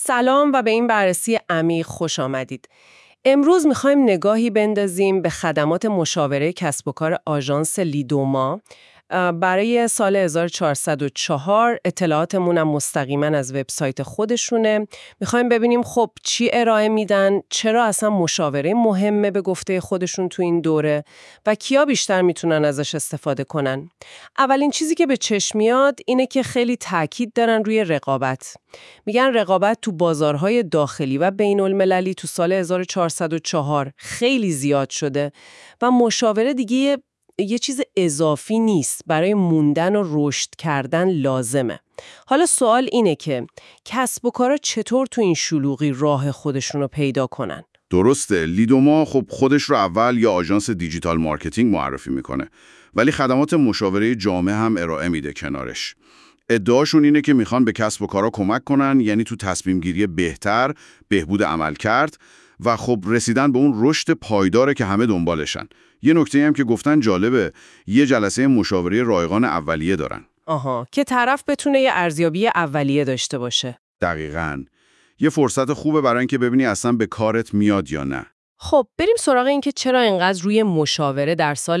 سلام و به این بررسی عمیق خوش آمدید. امروز میخوایم نگاهی بندازیم به خدمات مشاوره کسب و کار آژانس لیدوما. برای سال 1404 اطلاعاتمون هم مستقیما از وبسایت خودشونه. میخوایم ببینیم خب چی ارائه میدن، چرا اصلا مشاوره مهمه به گفته خودشون تو این دوره و کیا بیشتر میتونن ازش استفاده کنن. اولین چیزی که به چشم میاد اینه که خیلی تاکید دارن روی رقابت. میگن رقابت تو بازارهای داخلی و بین المللی تو سال 1404 خیلی زیاد شده و مشاوره دیگه یه چیز اضافی نیست، برای موندن و رشد کردن لازمه. حالا سوال اینه که کسب و کارا چطور تو این شلوغی راه خودشون رو پیدا کنن؟ درسته، لیدوما خب خودش رو اول یا آژانس دیجیتال مارکتینگ معرفی میکنه، ولی خدمات مشاوره جامع هم ارائه میده کنارش. ادعاشون اینه که میخوان به کسب و کارا کمک کنن، یعنی تو تصمیم گیری بهتر، بهبود عملکرد و خب رسیدن به اون رشد پایداره که همه دنبالشن. یه نکته هم که گفتن جالبه، یه جلسه مشاوره رایگان اولیه دارن. که طرف بتونه یه ارزیابی اولیه داشته باشه. دقیقاً. یه فرصت خوبه برای اینکه ببینی اصلا به کارت میاد یا نه. خب بریم سراغ این که چرا اینقدر روی مشاوره در سال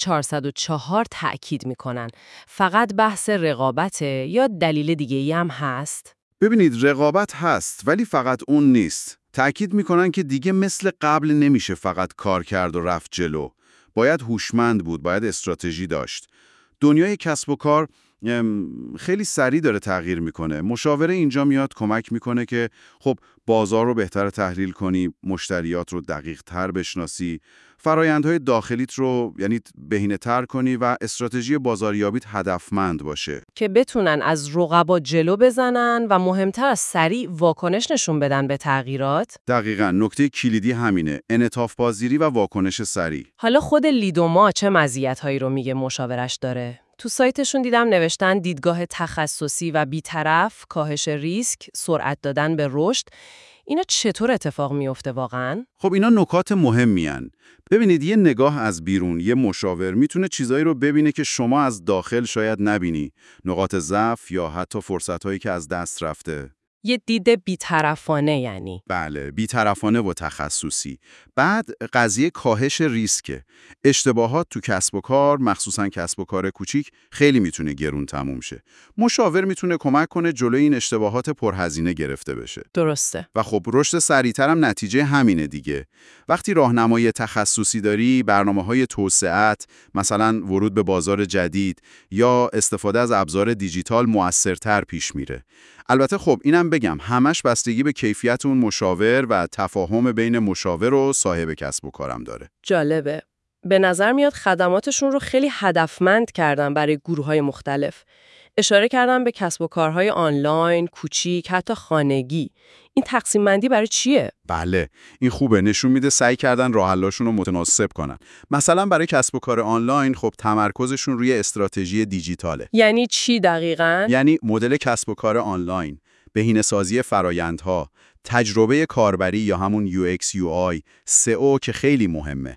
1404 تأکید میکنن. فقط بحث رقابته یا دلیل دیگه‌ای هم هست؟ ببینید، رقابت هست ولی فقط اون نیست. تأکید میکنن که دیگه مثل قبل نمیشه فقط کار کرد و رفت جلو. باید هوشمند بود، باید استراتژی داشت. دنیای کسب و کار خیلی سریع داره تغییر میکنه. مشاوره اینجا میاد کمک میکنه که خب بازار رو بهتر تحلیل کنی، مشتریات رو دقیق تر بشناسی، فرایندهای داخلیت رو یعنی بهینه تر کنی و استراتژی بازاریابیت هدفمند باشه. که بتونن از رقبا جلو بزنن و مهمتر از سریع واکنش نشون بدن به تغییرات. دقیقاً، نکته کلیدی همینه، انعطاف پذیری و واکنش سریع. حالا خود لیدوما چه مزیت‌هایی رو میگه مشاورش داره؟ تو سایتشون دیدم نوشتن دیدگاه تخصصی و بی‌طرف، کاهش ریسک، سرعت دادن به رشد. اینا چطور اتفاق میفته واقعاً؟ خب اینا نکات مهمی هن. ببینید، یه نگاه از بیرون، یه مشاور میتونه چیزایی رو ببینه که شما از داخل شاید نبینی. نقاط ضعف یا حتی فرصت‌هایی که از دست رفته. یه دید بی‌طرفانه یعنی. بله، بی‌طرفانه و تخصصی. بعد قضیه کاهش ریسکه. اشتباهات تو کسب و کار، مخصوصاً کسب و کار کوچیک، خیلی میتونه گرون تموم شه. مشاور میتونه کمک کنه جلوی این اشتباهات پرهزینه گرفته بشه. درسته. و خب رشد سریع‌تر هم نتیجه همینه دیگه. وقتی راهنمای تخصصی داری، برنامه‌های توسعت، مثلا ورود به بازار جدید یا استفاده از ابزار دیجیتال مؤثرتر پیش میره. البته خب اینم بگم، همش بستگی به کیفیت اون مشاور و تفاهم بین مشاور و صاحب کسب و کارم داره. جالبه. به نظر میاد خدماتشون رو خیلی هدفمند کردن برای گروه‌های مختلف. اشاره کردن به کسب و کارهای آنلاین، کوچیک، حتی خانگی. این تقسیم بندی برای چیه؟ بله، این خوبه، نشون میده سعی کردن راه حلاشون رو متناسب کنن. مثلا برای کسب و کار آنلاین خب تمرکزشون روی استراتژی دیجیتاله. یعنی چی دقیقاً؟ یعنی مدل کسب و کار آنلاین، بهینه‌سازی فرایندها، تجربه کاربری یا همون UX UI، SEO که خیلی مهمه.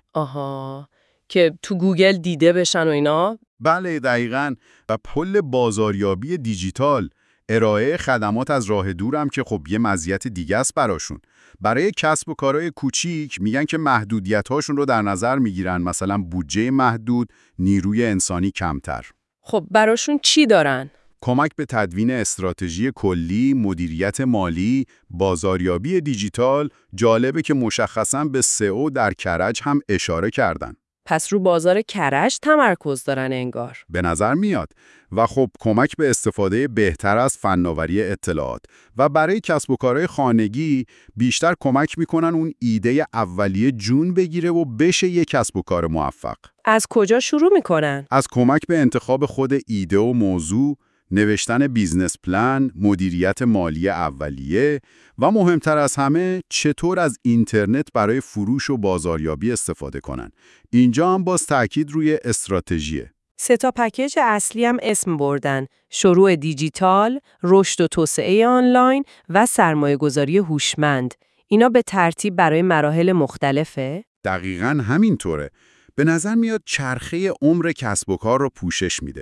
که تو گوگل دیده بشن و اینا؟ بله دقیقاً. و پل بازاریابی دیجیتال، ارائه خدمات از راه دورم که خب یه مزیت دیگه است براشون. برای کسب و کارهای کوچیک میگن که محدودیت‌هاشون رو در نظر میگیرن، مثلا بودجه محدود، نیروی انسانی کمتر. خب براشون چی دارن؟ کمک به تدوین استراتژی کلی، مدیریت مالی، بازاریابی دیجیتال. جالبه که مشخصاً به SEO در کرج هم اشاره کردن. پس رو بازار کرج تمرکز دارن انگار. به نظر میاد. و خب کمک به استفاده بهتر از فناوری اطلاعات. و برای کسب و کارهای خانگی بیشتر کمک میکنن اون ایده اولیه جون بگیره و بشه یک کسب و کار موفق. از کجا شروع میکنن؟ از کمک به انتخاب خود ایده و موضوع، نوشتن بیزنس پلان، مدیریت مالی اولیه و مهمتر از همه چطور از اینترنت برای فروش و بازاریابی استفاده کنن. اینجا هم باز تاکید روی استراتژیه. 3 پکیج اصلی هم اسم بردن: شروع دیجیتال، رشد و توسعه آنلاین و سرمایه‌گذاری هوشمند. اینا به ترتیب برای مراحل مختلفه؟ دقیقاً همینطوره. به نظر میاد چرخه عمر کسب و کار رو پوشش میده.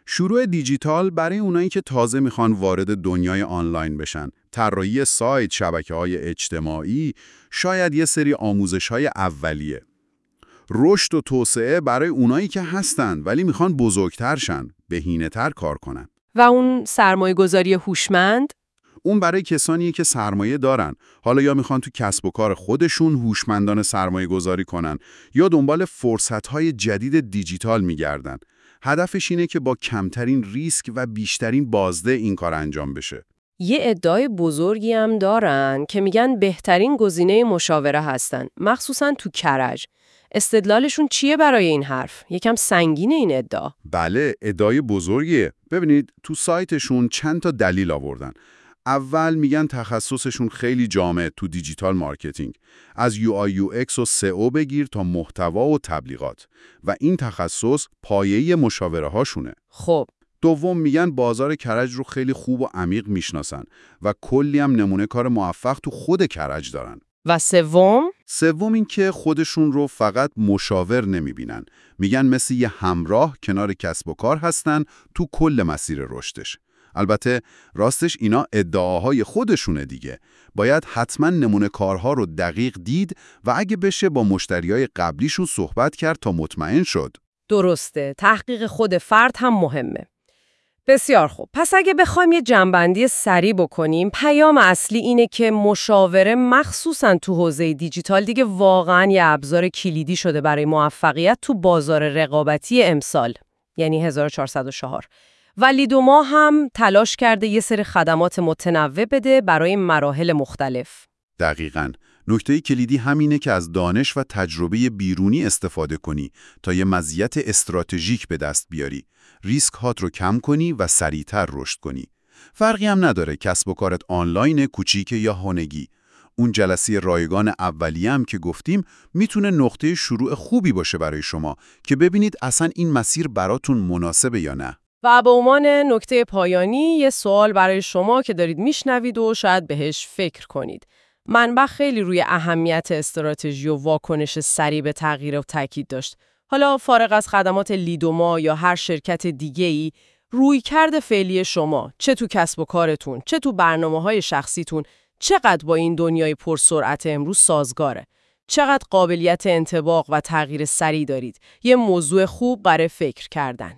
شروع دیجیتال برای اونایی که تازه میخوان وارد دنیای آنلاین بشن، طراحی سایت، شبکه‌های اجتماعی، شاید یه سری آموزش‌های اولیه. رشد و توسعه برای اونایی که هستن ولی میخوان بزرگتر شن، بهینه‌تر کار کنن. و اون سرمایه‌گذاری هوشمند؟ اون برای کسانیه که سرمایه دارن، حالا یا میخوان تو کسب و کار خودشون هوشمندانه سرمایه گذاری کنن یا دنبال فرصت‌های جدید دیجیتال میگردن. هدفش اینه که با کمترین ریسک و بیشترین بازده این کار انجام بشه. یه ادعای بزرگی هم دارن که میگن بهترین گزینه مشاوره هستن، مخصوصاً تو کرج. استدلالشون چیه برای این حرف؟ یکم سنگینه این ادعا. بله، ادعای بزرگیه. ببینید تو سایتشون چند تا دلیل آوردن. اول میگن تخصصشون خیلی جامع تو دیجیتال مارکتینگ، از UI UX و SEO بگیر تا محتوا و تبلیغات، و این تخصص پایه‌ی مشاوره هاشونه. خب دوم میگن بازار کرج رو خیلی خوب و عمیق میشناسن و کلی هم نمونه کار موفق تو خود کرج دارن. و سوم این که خودشون رو فقط مشاور نمیبینن، میگن مثل یه همراه کنار کسب و کار هستن تو کل مسیر رشدش. البته راستش اینا ادعاهای خودشونه دیگه. باید حتما نمونه کارها رو دقیق دید و اگه بشه با مشتریای قبلیشون صحبت کرد تا مطمئن شد. درسته، تحقیق خود فرد هم مهمه. بسیار خوب. پس اگه بخوایم یه جمع‌بندی سریع بکنیم، پیام اصلی اینه که مشاوره مخصوصاً تو حوزه دیجیتال دیگه واقعاً یه ابزار کلیدی شده برای موفقیت تو بازار رقابتی امسال، یعنی 1404. و لیدوما هم تلاش کرده یه سری خدمات متنوع بده برای مراحل مختلف. دقیقاً. نکته کلیدی همینه که از دانش و تجربه بیرونی استفاده کنی تا یه مزیت استراتژیک به دست بیاری. ریسک هات رو کم کنی و سریعتر رشد کنی. فرقی هم نداره کسب و کارت آنلاین، کوچیک یا خانگی. اون جلسه رایگان اولیه هم که گفتیم میتونه نقطه شروع خوبی باشه برای شما که ببینید اصلا این مسیر براتون مناسبه یا نه. و به عنوان نکته پایانی یه سوال برای شما که دارید میشنوید و شاید بهش فکر کنید. منبع خیلی روی اهمیت استراتژی و واکنش سریع به تغییر و تاکید داشت. حالا فارغ از خدمات لیدوما یا هر شرکت دیگه‌ای، رویکرد فعلی شما، چه تو کسب و کارتون، چه تو برنامه‌های شخصیتون، چقدر با این دنیای پرسرعت امروز سازگاره؟ چقدر قابلیت انطباق و تغییر سریع دارید؟ یه موضوع خوب برای فکر کردن.